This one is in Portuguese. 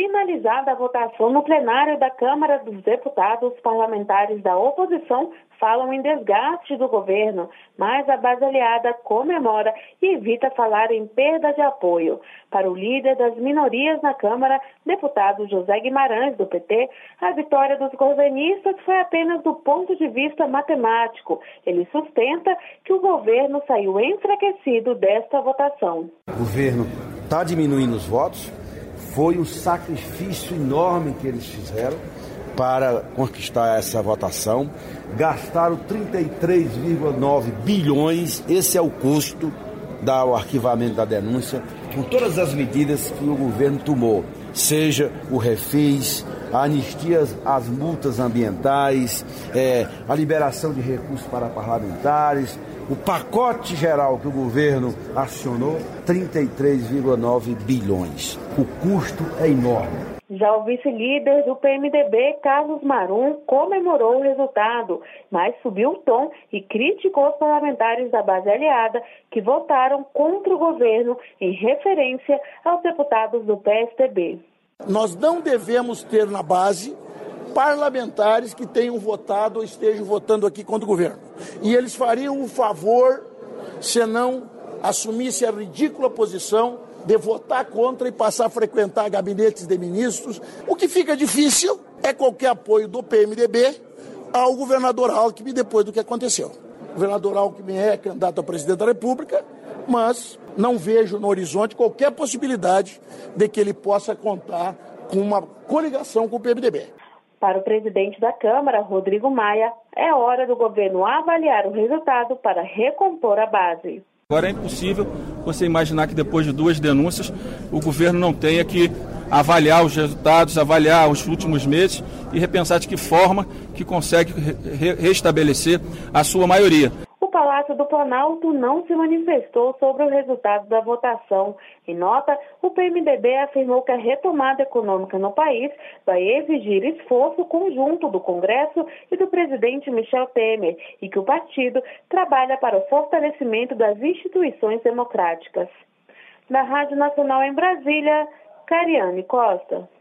Finalizada a votação no plenário da Câmara dos Deputados, parlamentares da oposição falam em desgaste do governo, mas a base aliada comemora e evita falar em perda de apoio. Para o líder das minorias na Câmara, deputado José Guimarães, do PT, a vitória dos governistas foi apenas do ponto de vista matemático. Ele sustenta que o governo saiu enfraquecido desta votação. O governo está diminuindo os votos. Foi um sacrifício enorme que eles fizeram para conquistar essa votação. Gastaram 33,9 bilhões, esse é o custo do arquivamento da denúncia, com todas as medidas que o governo tomou, seja o refis, a anistia às multas ambientais, a liberação de recursos para parlamentares, o pacote geral que o governo acionou, 33,9 bilhões. O custo é enorme. Já o vice-líder do PMDB, Carlos Marum, comemorou o resultado, mas subiu o tom e criticou os parlamentares da base aliada que votaram contra o governo em referência aos deputados do PSDB. Nós não devemos ter na base parlamentares que tenham votado ou estejam votando aqui contra o governo. E eles fariam um favor se não assumisse a ridícula posição de votar contra e passar a frequentar gabinetes de ministros. O que fica difícil é qualquer apoio do PMDB ao governador Alckmin depois do que aconteceu. O governador Alckmin é candidato a presidente da República, mas não vejo no horizonte qualquer possibilidade de que ele possa contar com uma coligação com o PMDB. Para o presidente da Câmara, Rodrigo Maia, é hora do governo avaliar o resultado para recompor a base. Agora é impossível você imaginar que depois de 2 denúncias o governo não tenha que avaliar os resultados, avaliar os últimos meses e repensar de que forma que consegue restabelecer a sua maioria. O Palácio do Planalto não se manifestou sobre o resultado da votação. Em nota, o PMDB afirmou que a retomada econômica no país vai exigir esforço conjunto do Congresso e do presidente Michel Temer e que o partido trabalha para o fortalecimento das instituições democráticas. Da Rádio Nacional em Brasília, Cariane Costa.